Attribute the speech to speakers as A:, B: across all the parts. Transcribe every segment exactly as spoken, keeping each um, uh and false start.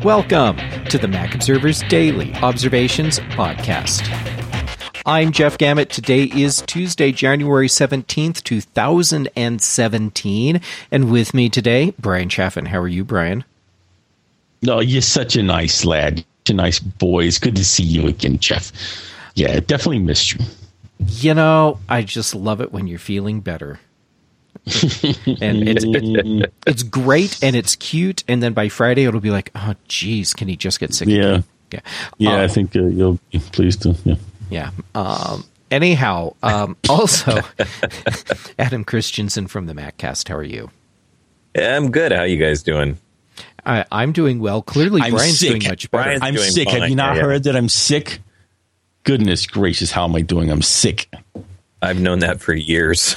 A: Welcome to the Mac Observer's Daily Observations Podcast. I'm Jeff Gamet. Today is Tuesday, January seventeenth, two thousand seventeen. And with me today, Brian Chaffin. How are you, Brian?
B: No, you're such a nice lad. Such a nice boy. It's good to see you again, Jeff. Yeah, definitely missed you.
A: You know, I just love it when you're feeling better. And it's, it's it's great and it's cute, and then by Friday it'll be like, oh geez, can he just get sick
B: yeah
A: again?
B: yeah yeah um, I think uh, you'll be pleased to yeah
A: yeah um anyhow um also Adam Christensen from the MacCast. How are you?
C: Yeah, I'm good. How are you guys doing?
A: I, I'm doing well. Clearly
B: I'm
A: Brian's
B: sick.
A: doing much better.
C: Brian's
B: I'm
C: doing
B: sick.
C: fine.
B: Have you not
C: yeah,
B: heard that I'm sick? Goodness gracious, how am I doing? I'm sick.
C: I've known that for years.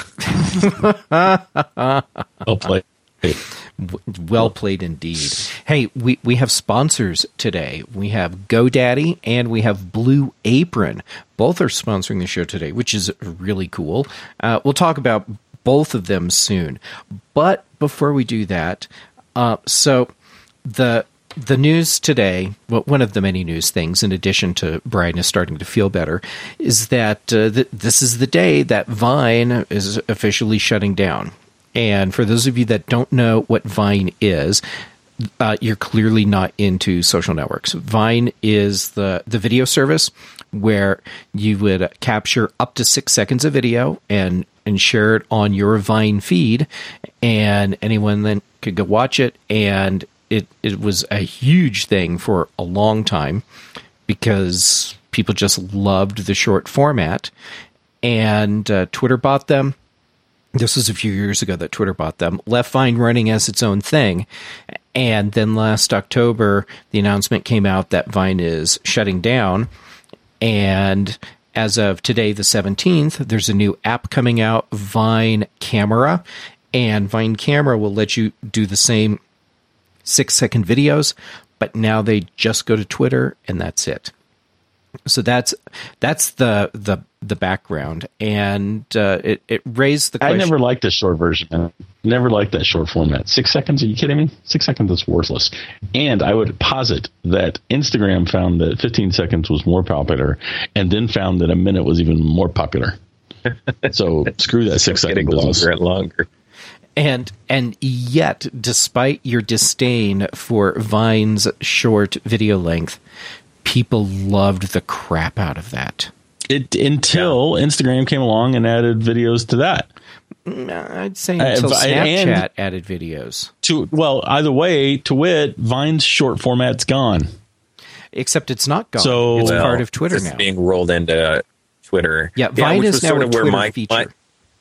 B: Well played.
A: Well played indeed. Hey, we, we have sponsors today. We have GoDaddy and we have Blue Apron. Both are sponsoring the show today, which is really cool. Uh, we'll talk about both of them soon. But before we do that, uh, so the the news today, well, one of the many news things, in addition to Brian is starting to feel better, is that uh, th- this is the day that Vine is officially shutting down. And for those of you that don't know what Vine is, uh, you're clearly not into social networks. Vine is the, the video service where you would capture up to six seconds of video and, and share it on your Vine feed, and anyone then could go watch it. And it, it was a huge thing for a long time because people just loved the short format. And uh, Twitter bought them. This was a few years ago that Twitter bought them, left Vine running as its own thing. And then last October, the announcement came out that Vine is shutting down. And as of today, the seventeenth, there's a new app coming out, Vine Camera. And Vine Camera will let you do the same six-second videos, but now they just go to Twitter, and that's it. So that's that's the the the background, and uh, it it raised the question.
B: I never liked the short version, man. Never liked that short format. Six seconds? Are you kidding me? Six seconds is worthless. And I would posit that Instagram found that fifteen seconds was more popular, and then found that a minute was even more popular. So screw that six second business.
C: Longer and longer.
A: And and yet, despite your disdain for Vine's short video length, people loved the crap out of that.
B: It until yeah. Instagram came along and added videos to that.
A: I'd say until uh, Snapchat added videos.
B: To well, either way, to wit, Vine's short format's gone.
A: Except it's not gone.
B: So
A: it's
C: well,
A: part of Twitter
C: it's
A: now.
C: Being rolled into Twitter.
A: Yeah, Vine
C: yeah,
A: is now
C: sort
A: a
C: of
A: Twitter
C: where my,
A: feature.
C: My,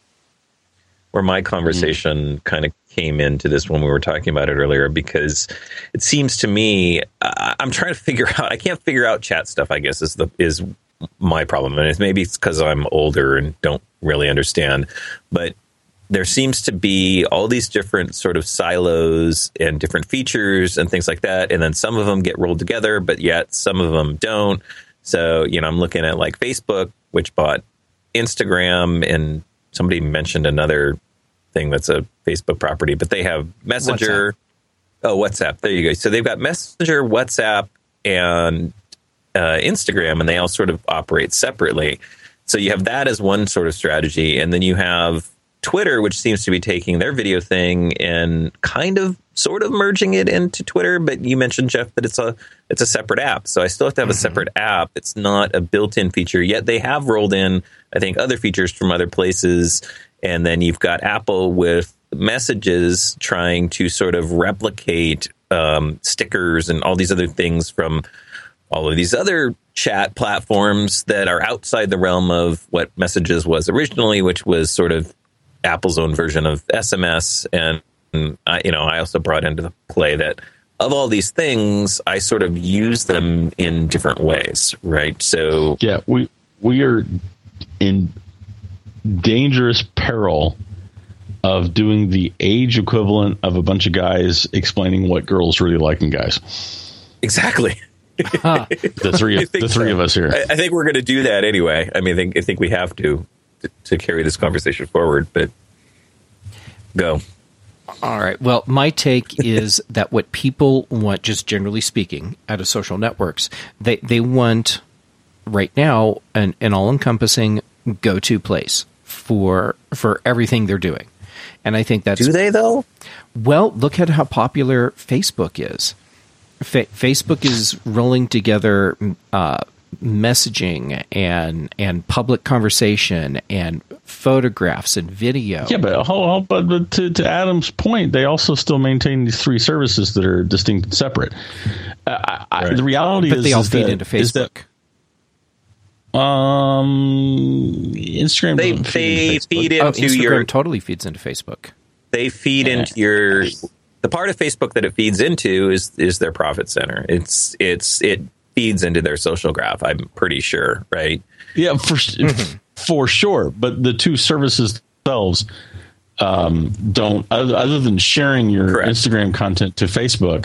C: where my conversation mm. kind of came into this when we were talking about it earlier, because it seems to me, uh, I'm trying to figure out, I can't figure out chat stuff, I guess, is the is my problem. And it's, maybe it's because I'm older and don't really understand. But there seems to be all these different sort of silos and different features and things like that. And then some of them get rolled together, but yet some of them don't. So, you know, I'm looking at like Facebook, which bought Instagram, and somebody mentioned another thing that's a Facebook property, but they have Messenger. WhatsApp. Oh, WhatsApp. There you go. So they've got Messenger, WhatsApp, and uh, Instagram, and they all sort of operate separately. So you have that as one sort of strategy. And then you have Twitter, which seems to be taking their video thing and kind of sort of merging it into Twitter. But you mentioned, Jeff, that it's a it's a separate app. So I still have to have mm-hmm. a separate app. It's not a built-in feature, yet they have rolled in, I think, other features from other places. And then you've got Apple with Messages trying to sort of replicate um, stickers and all these other things from all of these other chat platforms that are outside the realm of what Messages was originally, which was sort of Apple's own version of S M S. And, I, you know, I also brought into the play that of all these things, I sort of use them in different ways, right? So
B: yeah, we we are in dangerous peril of doing the age equivalent of a bunch of guys explaining what girls really like in guys.
C: Exactly.
A: Huh.
B: The three, the three so. of us here.
C: I, I think we're going to do that anyway. I mean, I think, I think we have to, to to carry this conversation forward. But go.
A: All right. Well, my take is that what people want, just generally speaking, out of social networks, they, they want right now an, an all-encompassing go-to place for for everything they're doing. And I think that's...
C: Do they, though?
A: Well, look at how popular Facebook is. Fa- Facebook is rolling together uh, messaging and and public conversation and photographs and video.
B: Yeah, but, hold, but, but to, to Adam's point, they also still maintain these three services that are distinct and separate. Uh, I,
C: right.
B: The reality
A: but
B: is,
A: they all
B: is
A: feed
B: that,
A: into Facebook.
B: That, um, Instagram
C: They
B: doesn't feed
C: they
B: into
C: feed
A: Oh,
C: into
A: Instagram
C: your
A: totally feeds into Facebook.
C: they feed
B: Yeah.
C: into your the part of Facebook that it feeds into is is their profit center. It's it's it feeds into their social graph. I'm pretty sure, right?
B: Yeah, for for sure. But the two services themselves um, don't, other, other than sharing your
C: Correct.
B: Instagram content to Facebook,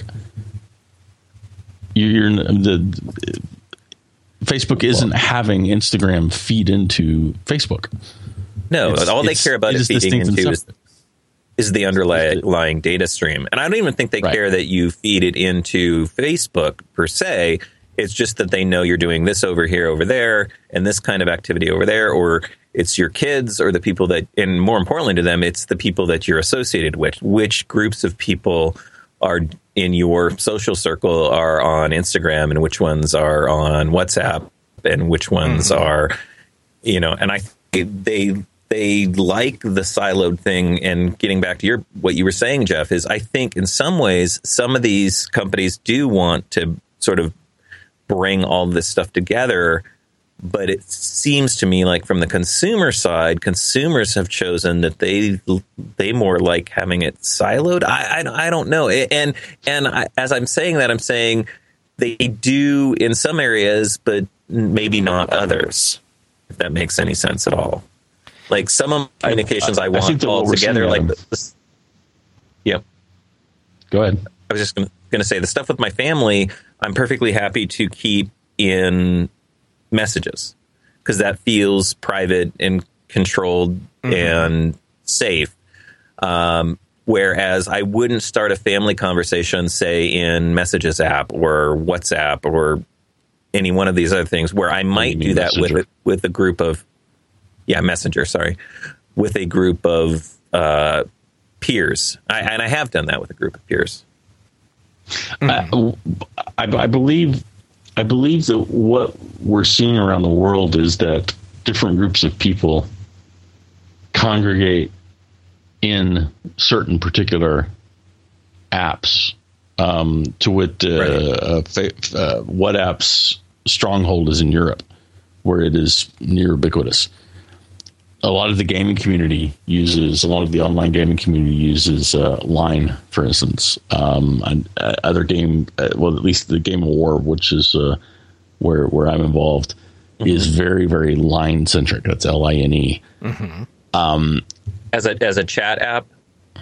B: you're the Facebook isn't having Instagram feed into Facebook.
C: No,
B: It's-
C: all they
B: it's-
C: care about
B: it
C: it
B: is
C: feeding
B: distinct and
C: into is,
B: separate.
C: is the underlying data stream. And I don't even think they
B: Right.
C: care that you feed it into Facebook per se. It's just that they know you're doing this over here, over there, and this kind of activity over there, or it's your kids or the people that, and more importantly to them, it's the people that you're associated with. Which groups of people are in your social circle are on Instagram, and which ones are on WhatsApp, and which ones mm-hmm. are, you know, and I they they like the siloed thing. And getting back to your what you were saying, Jeff, is I think in some ways some of these companies do want to sort of bring all this stuff together, but it seems to me like from the consumer side, consumers have chosen that they they more like having it siloed. I I, I don't know, and and I, as I'm saying that, I'm saying they do in some areas, but maybe not others. If that makes any sense at all. Like some of my communications, I, I, I want all together. Like this, this, yep.
B: Go ahead.
C: I was just going to say the stuff with my family, I'm perfectly happy to keep in messages because that feels private and controlled mm-hmm. and safe. Um, whereas I wouldn't start a family conversation, say, in Messages app or WhatsApp or any one of these other things where I might do that with a, with a group of, yeah, Messenger, sorry, with a group of uh, peers. I, and I have done that with a group of peers.
B: Mm-hmm. I, I, I believe I believe that what we're seeing around the world is that different groups of people congregate in certain particular apps. Um, to wit, uh,
C: right.
B: uh, uh, WhatsApp's stronghold is in Europe, where it is near ubiquitous. A lot of the gaming community uses, a lot of the online gaming community uses uh, Line, for instance. Um, and, uh, other game, uh, well, at least the Game of War, which is uh, where where I'm involved, mm-hmm. is very, very Line centric. That's L I N E.
C: Mm-hmm. Um, as a as a chat app,
B: uh,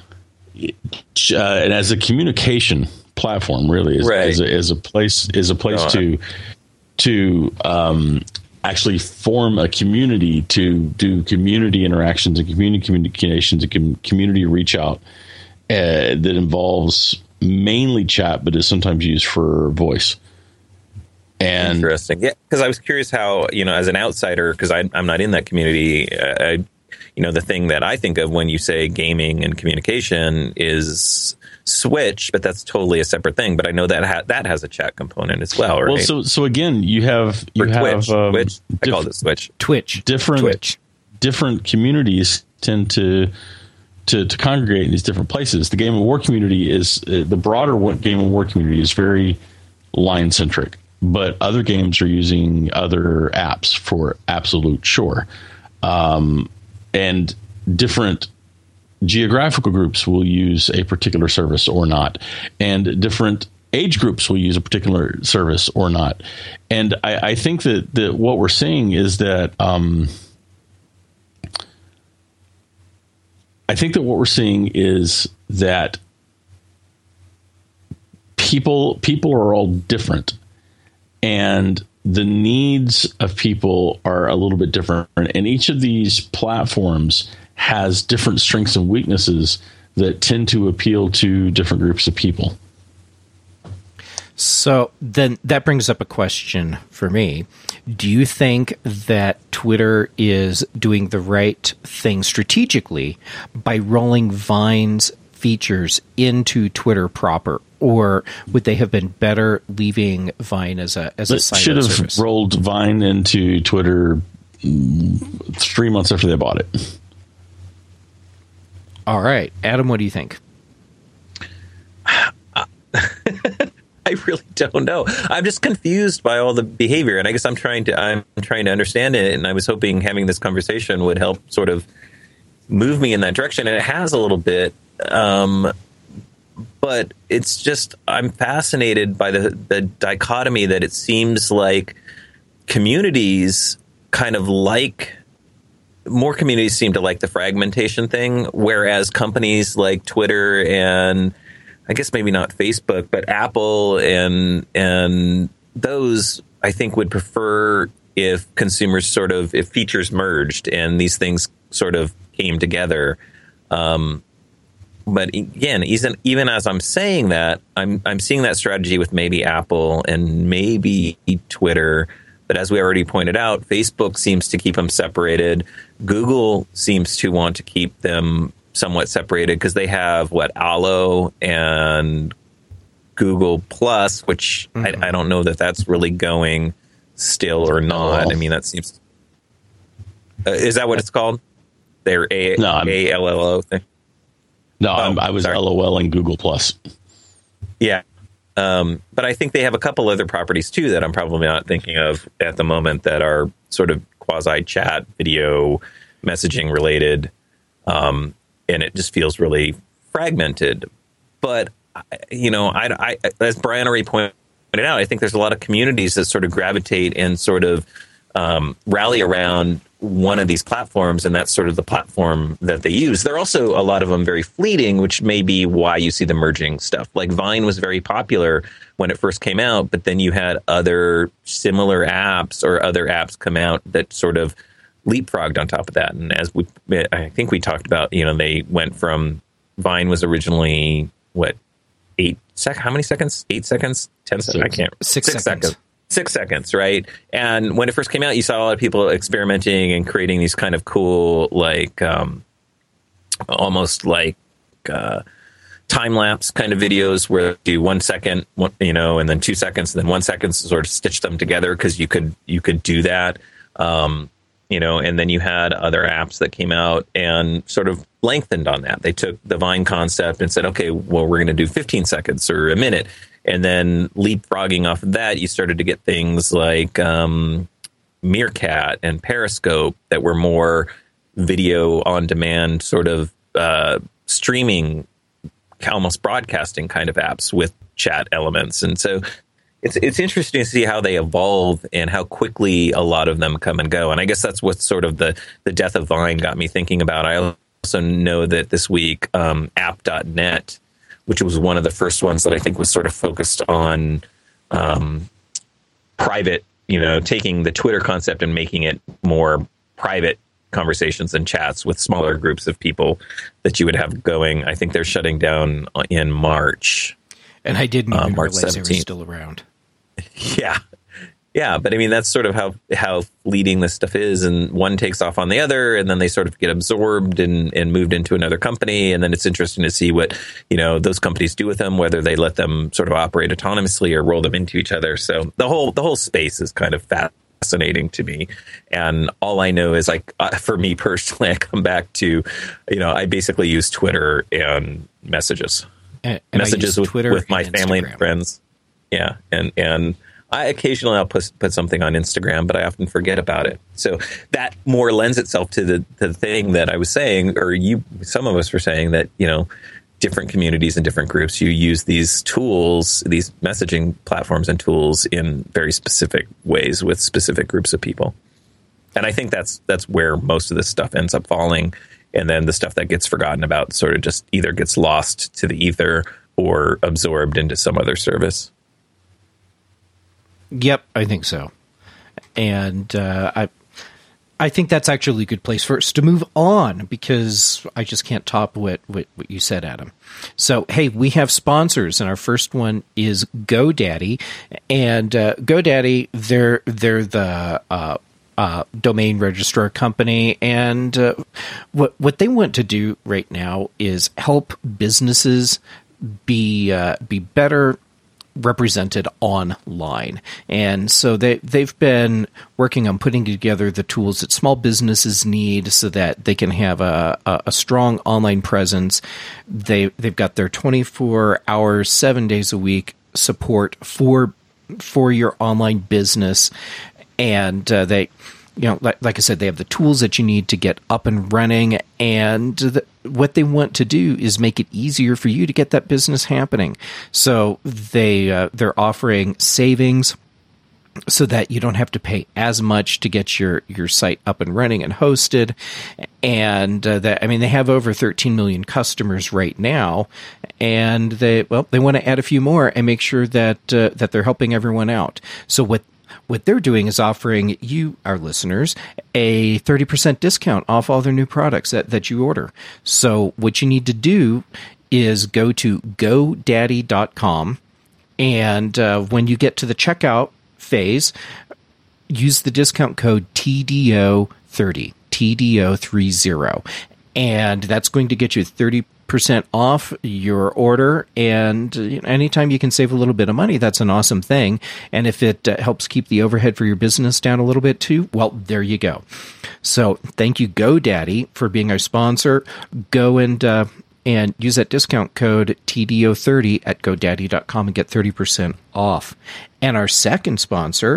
B: and as a communication platform, really, is
C: right.
B: as, a, as a place is a place to to. Um, actually form a community to do community interactions and community communications and com- community reach out uh, that involves mainly chat, but is sometimes used for voice. And
C: interesting. Yeah. Cause I was curious how, you know, as an outsider, cause I, I'm not in that community, uh, I, you know, the thing that I think of when you say gaming and communication is Switch, but that's totally a separate thing. But I know that ha- that has a chat component as well, right?
B: Well, so so again, you have you
C: or
B: have
C: Twitch.
B: Um,
C: Twitch. I
B: diff-
C: call it Switch.
A: Twitch.
B: Different
A: Twitch.
B: different communities tend to to to congregate in these different places. The Game of War community is uh, the broader Game of War community is very line centric, but other games are using other apps for absolute sure, um, and different geographical groups will use a particular service or not, and different age groups will use a particular service or not. And I, I think that, that what we're seeing is that um, I think that what we're seeing is that people people are all different, and the needs of people are a little bit different. And each of these platforms has different strengths and weaknesses that tend to appeal to different groups of people.
A: So then that brings up a question for me. Do you think that Twitter is doing the right thing strategically by rolling Vine's features into Twitter proper, or would they have been better leaving Vine as a as a side
B: should have
A: service?
B: rolled Vine into Twitter three months after they bought it.
A: All right, Adam, what do you think?
C: I really don't know. I'm just confused by all the behavior, and I guess I'm trying to I'm trying to understand it. And I was hoping having this conversation would help sort of move me in that direction, and it has a little bit. Um, but it's just I'm fascinated by the the dichotomy that it seems like communities kind of like. More communities seem to like the fragmentation thing, whereas companies like Twitter and I guess maybe not Facebook, but Apple and and those I think would prefer if consumers sort of if features merged and these things sort of came together. Um, but again, even even as I'm saying that, I'm I'm seeing that strategy with maybe Apple and maybe Twitter. But as we already pointed out, Facebook seems to keep them separated. Google seems to want to keep them somewhat separated because they have what Allo and Google Plus, which mm-hmm. I, I don't know that that's really going still or not. Oh. I mean, that seems uh, is that what it's called? Their A no, A L L O thing.
B: No, oh, I'm, I was sorry. LOL and Google Plus.
C: Yeah. Um, but I think they have a couple other properties, too, that I'm probably not thinking of at the moment that are sort of quasi-chat, video, messaging related. Um, and it just feels really fragmented. But, you know, I, I, as Brian already pointed out, I think there's a lot of communities that sort of gravitate and sort of um, rally around one of these platforms, and that's sort of the platform that they use. There are also a lot of them very fleeting, which may be why you see the merging stuff. Like Vine was very popular when it first came out, but then you had other similar apps or other apps come out that sort of leapfrogged on top of that. And as we, I think we talked about, you know, they went from Vine was originally what eight sec? How many seconds? Eight seconds? Ten seconds? I can't.
A: Six, six seconds. seconds.
C: Six seconds, right? And when it first came out, you saw a lot of people experimenting and creating these kind of cool, like, um, almost like uh, time-lapse kind of videos where you do one second, one, you know, and then two seconds, and then one second to sort of stitch them together because you could you could do that, um, you know. And then you had other apps that came out and sort of lengthened on that. They took the Vine concept and said, okay, well, we're going to do fifteen seconds or a minute. And then leapfrogging off of that, you started to get things like um, Meerkat and Periscope that were more video on demand, sort of uh, streaming, almost broadcasting kind of apps with chat elements. And so it's it's interesting to see how they evolve and how quickly a lot of them come and go. And I guess that's what sort of the, the death of Vine got me thinking about. I also know that this week, um, app dot net, which was one of the first ones that I think was sort of focused on um, private, you know, taking the Twitter concept and making it more private conversations and chats with smaller groups of people that you would have going. I think they're shutting down in March.
A: And I didn't even
C: uh, March
A: realize
C: seventeenth.
A: They were still around.
C: Yeah. Yeah, but I mean, that's sort of how, how fleeting this stuff is. And one takes off on the other, and then they sort of get absorbed and, and moved into another company. And then it's interesting to see what, you know, those companies do with them, whether they let them sort of operate autonomously or roll them into each other. So the whole the whole space is kind of fascinating to me. And all I know is, like, uh, for me personally, I come back to, you know, I basically use Twitter and messages.
A: And, and
C: messages with,
A: Twitter
C: with my
A: and
C: family
A: Instagram.
C: and friends. Yeah. And, and, I occasionally I'll put, put something on Instagram, but I often forget about it. So that more lends itself to the, to the thing that I was saying, or you, some of us were saying that, you know, different communities and different groups, you use these tools, these messaging platforms and tools in very specific ways with specific groups of people. And I think that's, that's where most of this stuff ends up falling. And then the stuff that gets forgotten about sort of just either gets lost to the ether or absorbed into some other service.
A: Yep, I think so. And uh, I, I think that's actually a good place for us to move on, because I just can't top what, what, what you said, Adam. So, hey, we have sponsors, and our first one is GoDaddy. And uh, GoDaddy, they're, they're the uh, uh, domain registrar company, and uh, what, what they want to do right now is help businesses be uh, be better represented online. And so they, they've been working on putting together the tools that small businesses need so that they can have a, a, a strong online presence. They, they've got their twenty-four hours, seven days a week support for, for your online business. And uh, they, you know, like, like I said, they have the tools that you need to get up and running, and the, what they want to do is make it easier for you to get that business happening. So they uh, they're offering savings so that you don't have to pay as much to get your, your site up and running and hosted. And uh, that, I mean, they have over thirteen million customers right now, and they well they want to add a few more and make sure that uh, that they're helping everyone out. So what What they're doing is offering you, our listeners, a thirty percent discount off all their new products that, that you order. So what you need to do is go to GoDaddy dot com, and uh, when you get to the checkout phase, use the discount code T D O thirty, T D O thirty, and that's going to get you thirty percent off your order. And you know, anytime you can save a little bit of money, that's an awesome thing. And if it uh, helps keep the overhead for your business down a little bit too, well, there you go. So thank you, GoDaddy, for being our sponsor. Go and uh, and use that discount code T D O thirty at GoDaddy dot com and get thirty percent off. And our second sponsor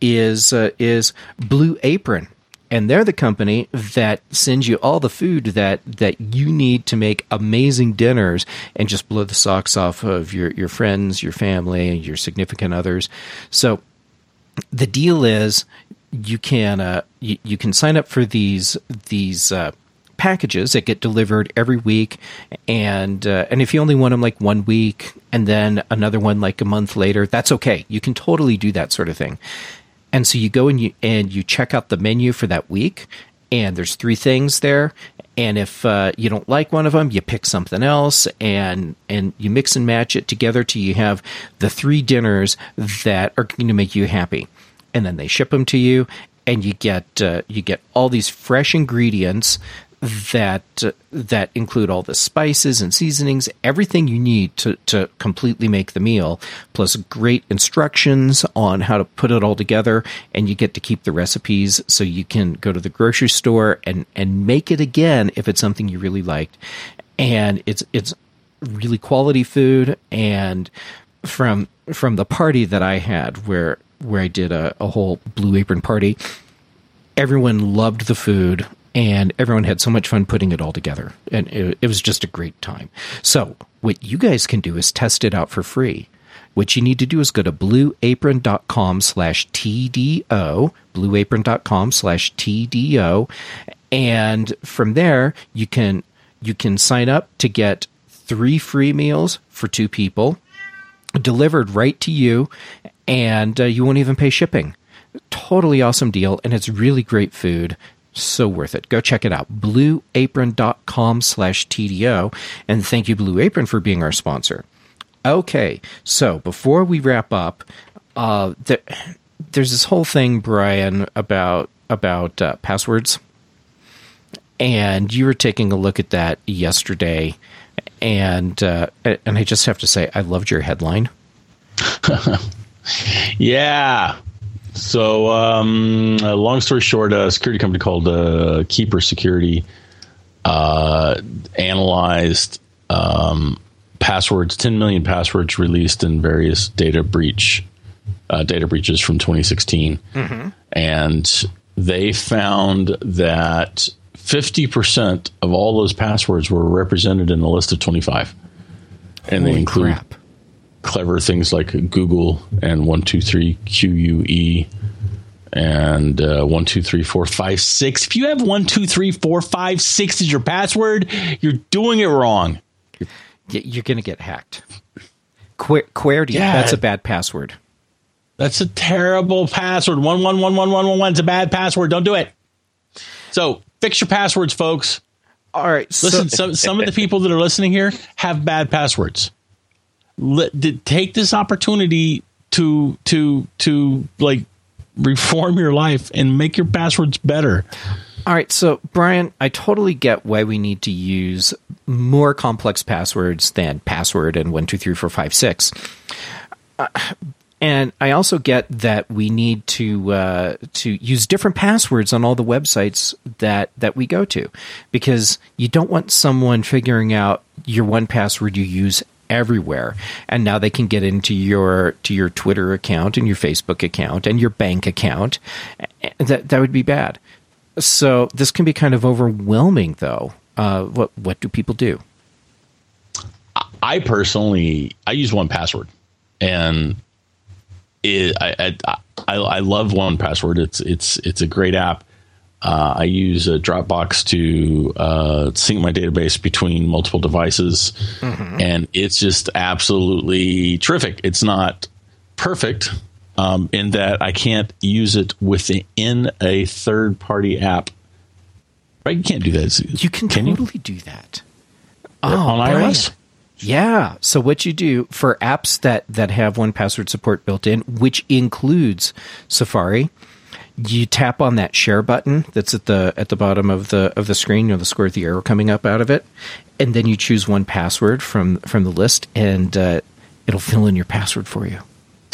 A: is uh, is Blue Apron. And they're the company that sends you all the food that, that you need to make amazing dinners and just blow the socks off of your, your friends, your family, your significant others. So the deal is you can uh, you, you can sign up for these these uh, packages that get delivered every week, and uh, and if you only want them like one week and then another one like a month later, that's okay. You can totally do that sort of thing. And so you go and you and you check out the menu for that week, and there's three things there. And if uh, you don't like one of them, you pick something else, and and you mix and match it together till you have the three dinners that are going to make you happy. And then they ship them to you, and you get uh, you get all these fresh ingredients that uh, that include all the spices and seasonings, everything you need to, to completely make the meal, plus great instructions on how to put it all together, and you get to keep the recipes so you can go to the grocery store and, and make it again if it's something you really liked. And it's it's really quality food. And from from the party that I had where where I did a, a whole Blue Apron party, everyone loved the food. And everyone had so much fun putting it all together. And it, it was just a great time. So what you guys can do is test it out for free. What you need to do is go to blueapron.com slash TDO, blueapron.com slash TDO. And from there, you can you can sign up to get three free meals for two people delivered right to you. And uh, you won't even pay shipping. Totally awesome deal. And it's really great food. So worth it. Go check it out. blueapron.com slash TDO. And thank you, Blue Apron, for being our sponsor. Okay, so before we wrap up, uh, there, there's this whole thing, Brian, about about uh, passwords. And you were taking a look at that yesterday. And uh, and I just have to say, I loved your headline.
B: Yeah. So, um, uh, long story short, a security company called uh, Keeper Security uh, analyzed um, passwords, ten million passwords released in various data breach uh, data breaches from twenty sixteen, mm-hmm. and they found that fifty percent of all those passwords were represented in the list of twenty-five, and
A: Holy
B: they include.
A: Crap.
B: Clever things like Google and one two three Q U E and uh, one two three four five six. If you have one two three four five six as your password, you're doing it wrong.
A: You're going to get hacked. Qu- QWERTY, yeah. That's a bad password.
B: That's a terrible password. one one one one one one one. It's a bad password. Don't do it. So fix your passwords, folks.
A: All right.
B: Listen,
A: So,
B: some some of the people that are listening here have bad passwords. Let, take this opportunity to to to like reform your life and make your passwords better.
A: all right. So, Brian, I totally get why we need to use more complex passwords than password and one, two, three, four, five, six. Uh, and I also get that we need to uh, to use different passwords on all the websites that, that we go to, because you don't want someone figuring out your one password you use everywhere, and now they can get into your to your Twitter account and your Facebook account and your bank account. That that would be bad. So this can be kind of overwhelming, though. Uh, what what do people do?
B: I personally, I use one password, and it, I, I I I love one password. It's it's it's a great app. Uh, I use a Dropbox to uh, sync my database between multiple devices, mm-hmm. and it's just absolutely terrific. It's not perfect um, in that I can't use it within a third-party app. Right? You can't do that.
A: You can,
B: can
A: totally
B: you?
A: do that.
B: Oh, on
A: Brian.
B: iOS?
A: Yeah. So what you do for apps that, that have one password support built in, which includes Safari, you tap on that share button that's at the at the bottom of the of the screen, you know, the square with the arrow coming up out of it, and then you choose one password from from the list, and uh, it'll fill in your password for you.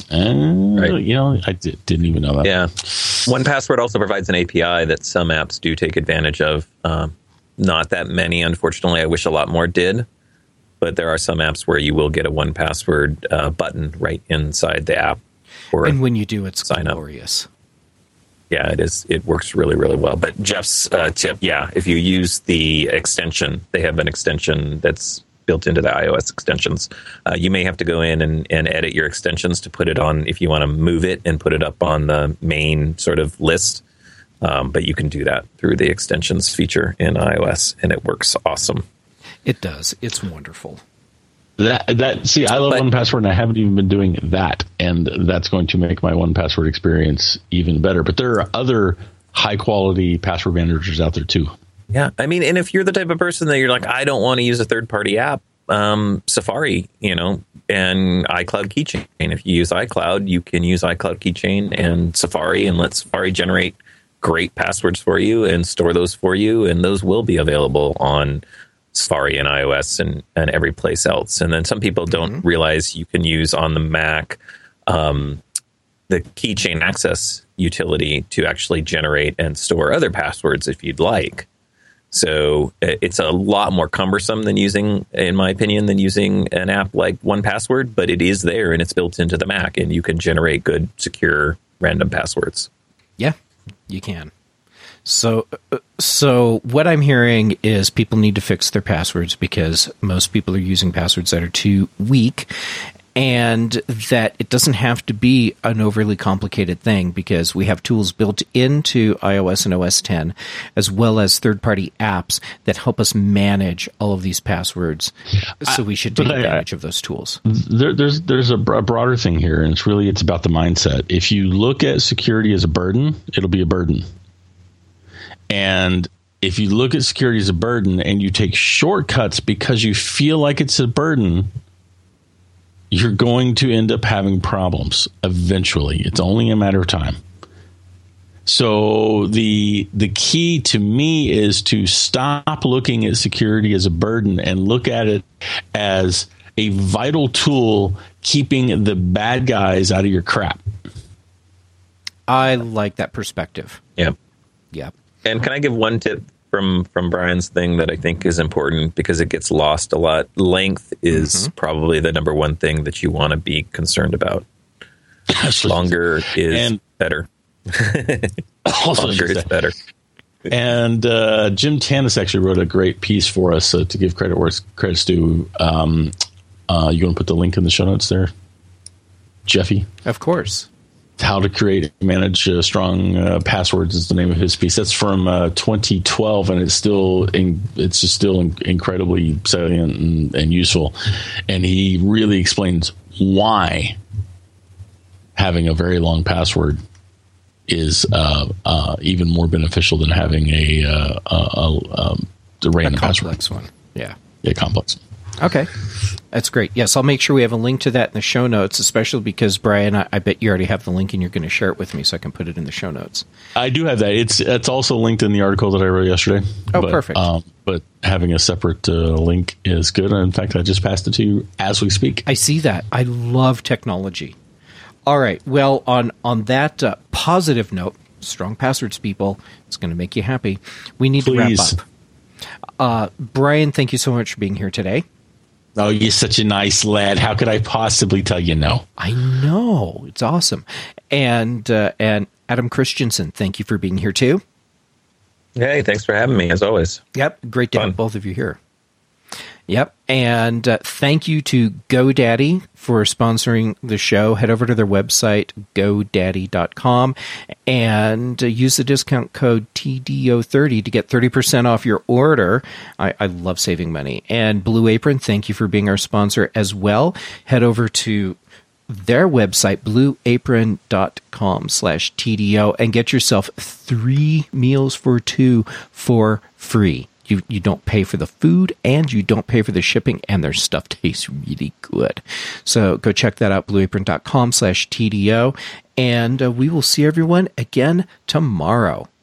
B: Uh, right. You know, I did, didn't even know that.
C: Yeah. one Password also provides an A P I that some apps do take advantage of. Um, not that many, unfortunately. I wish a lot more did. But there are some apps where you will get a one Password uh, button right inside the app.
A: And when you do, it's
C: sign
A: glorious.
C: Up. Yeah, it is. It works really, really well. But Jeff's uh, tip, yeah, if you use the extension, they have an extension that's built into the iOS extensions. Uh, you may have to go in and, and edit your extensions to put it on, if you want to move it and put it up on the main sort of list. Um, but you can do that through the extensions feature in iOS, and it works awesome.
A: It does. It's wonderful.
B: That that see, I love but, one Password, and I haven't even been doing that, and that's going to make my one Password experience even better. But there are other high quality password managers out there too.
C: Yeah, I mean, and if you're the type of person that you're like, I don't want to use a third party app, um, Safari, you know, and iCloud Keychain. If you use iCloud, you can use iCloud Keychain and Safari, and let Safari generate great passwords for you and store those for you, and those will be available on Safari and iOS and, and every place else. And then some people don't mm-hmm. realize you can use on the Mac um, the Keychain Access utility to actually generate and store other passwords if you'd like. So it's a lot more cumbersome than using, in my opinion, than using an app like one Password, but it is there and it's built into the Mac, and you can generate good, secure, random passwords.
A: Yeah, you can. So, so what I'm hearing is people need to fix their passwords because most people are using passwords that are too weak, and that it doesn't have to be an overly complicated thing because we have tools built into iOS and O S ten, as well as third-party apps that help us manage all of these passwords. So we should take I, advantage I, of those tools.
B: There, there's there's a broader thing here, and it's really it's about the mindset. If you look at security as a burden, it'll be a burden. And if you look at security as a burden and you take shortcuts because you feel like it's a burden, you're going to end up having problems eventually. It's only a matter of time. So the the key to me is to stop looking at security as a burden and look at it as a vital tool keeping the bad guys out of your crap.
A: I like that perspective.
C: Yeah.
A: Yeah.
C: And can I give one tip from, from Brian's thing that I think is important because it gets lost a lot? Length is mm-hmm. probably the number one thing that you want to be concerned about. Longer is and better. Longer is better.
B: And uh, Jim Tanis actually wrote a great piece for us uh, to give credit where credit's due. Um, uh, you want to put the link in the show notes there, Jeffy?
A: Of course.
B: How to create and manage uh, strong uh, passwords is the name of his piece. That's from uh, twenty twelve, and it's still in, it's just still in, incredibly salient and, and useful. And he really explains why having a very long password is uh, uh, even more beneficial than having a, uh, a, a, um, a random
A: a complex
B: password.
A: one. Yeah.
B: Yeah, complex.
A: Okay. That's great. Yes, I'll make sure we have a link to that in the show notes, especially because, Brian, I, I bet you already have the link and you're going to share it with me so I can put it in the show notes.
B: I do have that. It's it's also linked in the article that I wrote yesterday.
A: Oh,
B: but,
A: perfect.
B: Um, but having a separate uh, link is good. In fact, I just passed it to you as we speak.
A: I see that. I love technology. All right. Well, on, on that uh, positive note, strong passwords, people, it's going to make you happy. We need
B: Please.
A: to wrap up. Uh, Brian, thank you so much for being here today.
B: Oh, you're such a nice lad. How could I possibly tell you no?
A: I know. It's awesome. And uh, and Adam Christensen, thank you for being here too.
C: Hey, thanks for having me, as always.
A: Yep. Great to
C: Fun.
A: have both of you here. Yep. And uh, thank you to GoDaddy for sponsoring the show. Head over to their website, godaddy dot com, and uh, use the discount code T D O thirty to get thirty percent off your order. I, I love saving money. And Blue Apron, thank you for being our sponsor as well. Head over to their website, blue apron dot com slash T D O, and get yourself three meals for two for free. You you don't pay for the food and you don't pay for the shipping, and their stuff tastes really good. So go check that out, blue apron dot com slash T D O, and uh, we will see everyone again tomorrow.